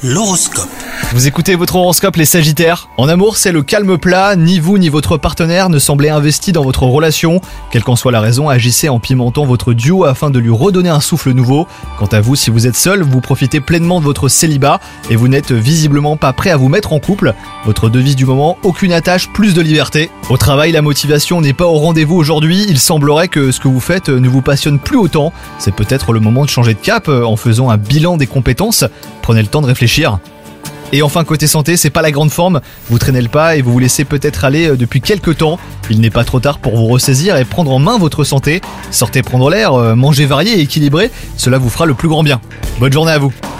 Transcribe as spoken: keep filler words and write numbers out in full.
L'horoscope. Vous écoutez votre horoscope les Sagittaires. En amour, c'est le calme plat, ni vous ni votre partenaire ne semblez investi dans votre relation. Quelle qu'en soit la raison, agissez en pimentant votre duo afin de lui redonner un souffle nouveau. Quant à vous, si vous êtes seul, vous profitez pleinement de votre célibat et vous n'êtes visiblement pas prêt à vous mettre en couple. Votre devise du moment, aucune attache, plus de liberté. Au travail, la motivation n'est pas au rendez-vous aujourd'hui, il semblerait que ce que vous faites ne vous passionne plus autant. C'est peut-être le moment de changer de cap en faisant un bilan des compétences. Prenez le temps de réfléchir. Et enfin côté santé, c'est pas la grande forme, vous traînez le pas et vous vous laissez peut-être aller depuis quelques temps. Il n'est pas trop tard pour vous ressaisir et prendre en main votre santé. Sortez prendre l'air, mangez varié et équilibré, cela vous fera le plus grand bien. Bonne journée à vous.